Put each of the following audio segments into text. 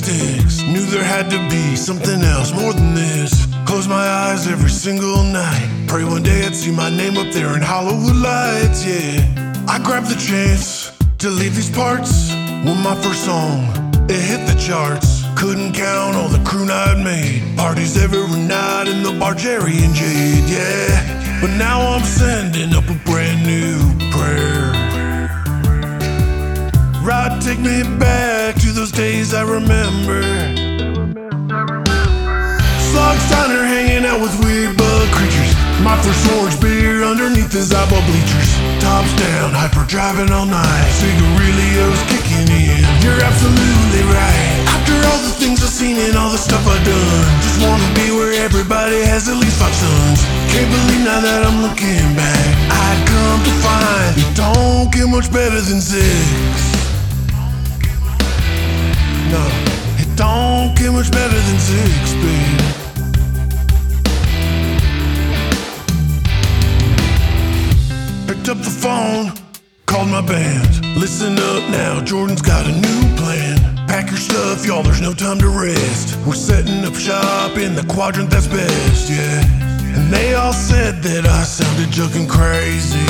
sticks. Knew there had to be something else more than this. Close my eyes every single night. Pray one day I'd see my name up there in Hollywood lights, yeah. I grabbed the chance to leave these parts when my first song, it hit the charts. Couldn't count all the crew I'd made. Parties every night in the bar, Jerry and Jade, yeah. But now I'm sending up a brand new prayer. Right, take me back to those days I remember. Slugs Diner hanging out with weird bug creatures. My first orange beer underneath his eyeball bleachers. Tops down, hyper driving all night. Cigarillos kicking in. You're absolutely right. After all the things I've seen and all the stuff I've done, just wanna be where everybody has at least 5 sons. Can't believe now that I'm looking back, I'd come to find it don't get much better than 6. No, it don't get much better than 6, babe. Picked up the phone, called my band. Listen up now, Jordan's got a new plan. Pack your stuff, y'all, there's no time to rest. We're setting up shop in the quadrant that's best, yeah. And they all said that I sounded jugging crazy.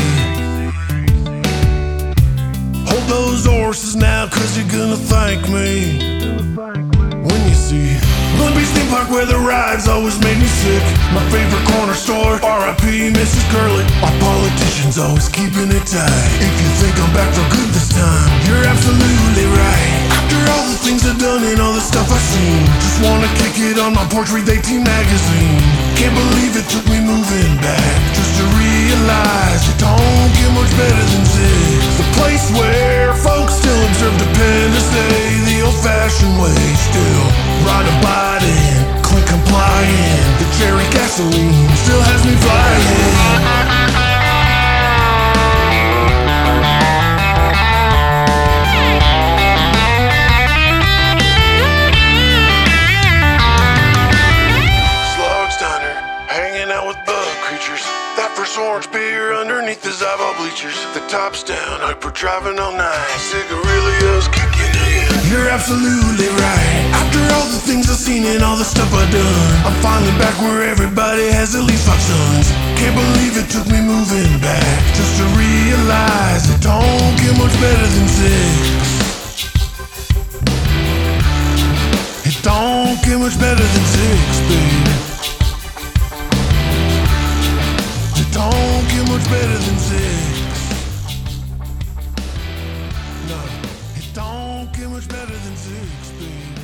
Hold those horses now, cause you're gonna thank me when you see Lone Beach Theme Park where the rides always made me sick. My favorite corner store, R.I.P. Mrs. Curley. Our politicians always keeping it tight. If you think I'm back for good this time, you're absolutely right. After all the things I've done and all the stuff I've seen, just wanna kick it on my porch, read 18 magazine. Can't believe it took me moving back just to realize it don't get much better than 6. The place where folks still observe Independence Day the old-fashioned way. Still ride abiding, clink complying. The cherry gasoline still has me flying. That first orange beer underneath his eyeball bleachers. The top's down, hyper driving all night. Cigarillos kicking in. You're absolutely right. After all the things I've seen and all the stuff I've done, I'm finally back where everybody has at least 5 sons. Can't believe it took me moving back just to realize it don't get much better than 6. It don't get much better than 6, baby. Don't get much better than 6. No, it don't get much better than 6, baby.